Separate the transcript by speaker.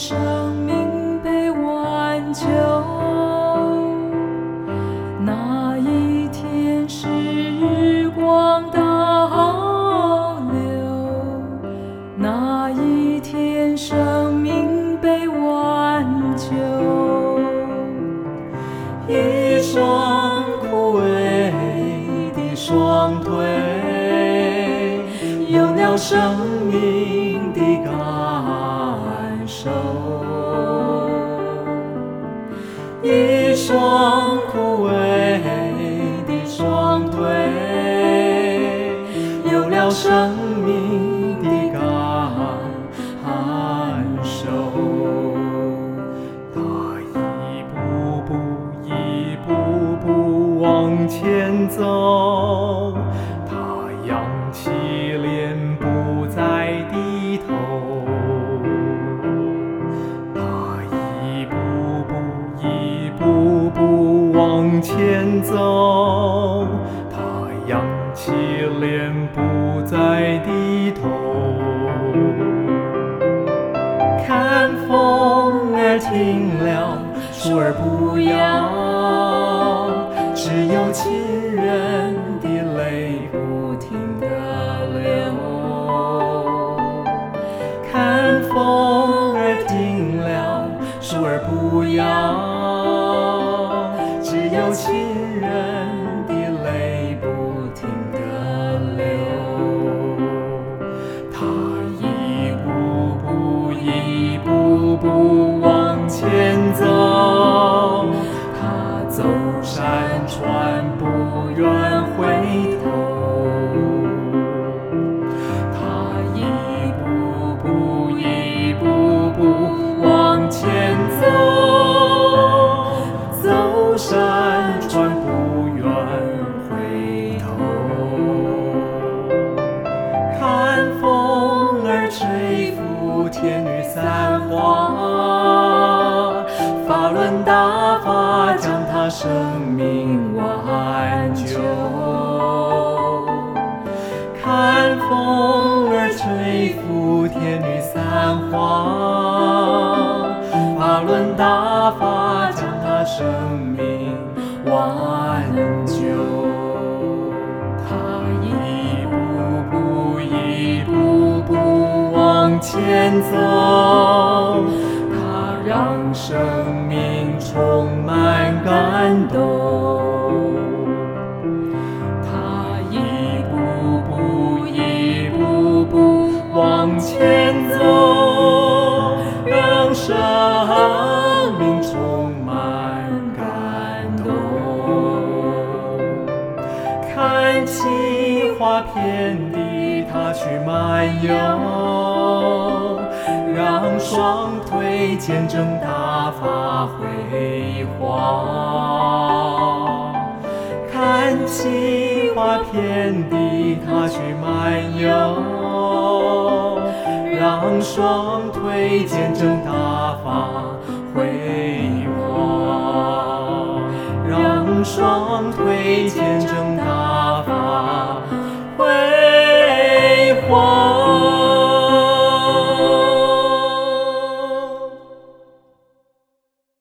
Speaker 1: 生命被挽救，那一天时光倒流，那一天生命被挽救，一双枯萎的双腿，有了生命的感受，一双枯萎的双腿，有了生命的感受。他一步步一步步往前走，他扬起脸不再低头，他一步步一步步往前走，他扬起脸不再低头，看风儿停了，树儿不摇，只有亲人的泪不停地流。看风儿停了，树儿不摇，只有亲人的泪不停地流。他一步步一步步往前走，他走山川不愿回头，他一步步一步步往前走，走山川不愿回头，看风儿吹拂天女散花，法轮大法将他生命挽救，看风儿吹拂天女散花，法轮大法将他生命挽救。他一步步一步步往前走，他让生命充满感动，他一步步一步步往前走，让生命充满感动，看奇花遍地他去漫游，让双腿见证大法辉煌，看奇花遍地他去漫游，让双腿见证大法辉煌，让双腿见证大法辉煌。